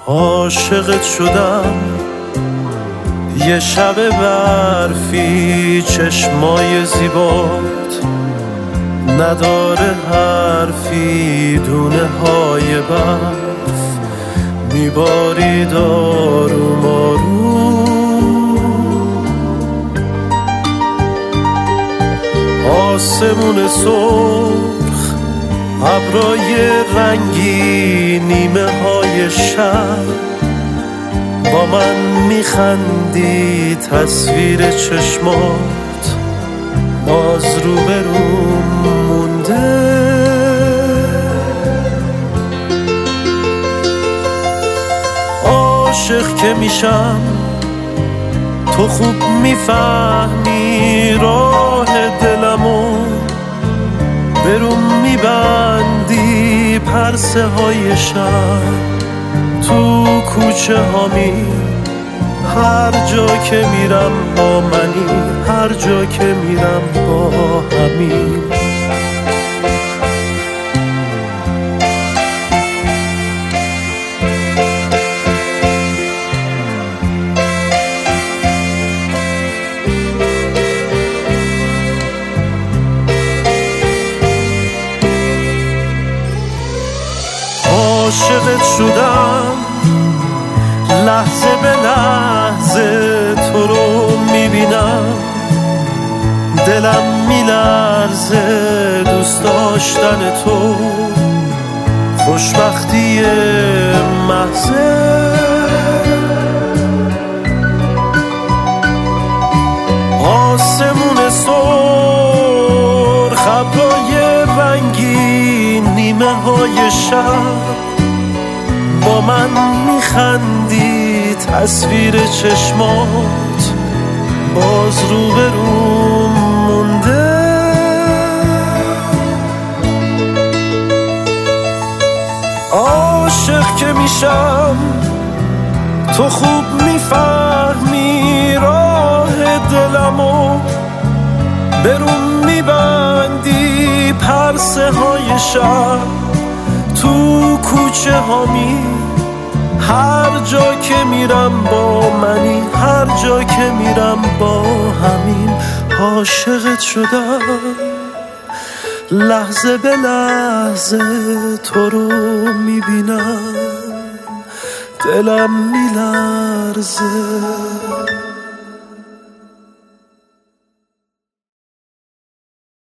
عاشقت شدم یه شب برفی، چشمای زیبات نداره حرفی، دونه های برف میبارید آروم آروم. آسمون سرخ، ابرای رنگی، نیمه های شب با من میخندی، تصویر چشمات باز روبروم مونده. عاشق که میشم تو خوب میفهمی، راه دلمو بروم میبندی، پرسه های شب تو کوچه هامی، هر جا که میرم با منی، هر جا که میرم با همین. عاشقت شدم لحظه به لحظه، تو رو میبینم دلم میلرزه، دوست داشتن تو خوشبختی محضه. آسمون سرخ، ابرای رنگی، نیمه های شب با من میخندی، تصویر چشمات باز روبروم مونده. عاشق که میشم تو خوب میفهمی، راه دلمو بروم میبندی، پرسه های شب تو کوچه هامی، هر جا که میرم با منی، هر جا که میرم با همین. عاشقت شدم لحظه به لحظه، تو رو میبینم دلم میلرزه.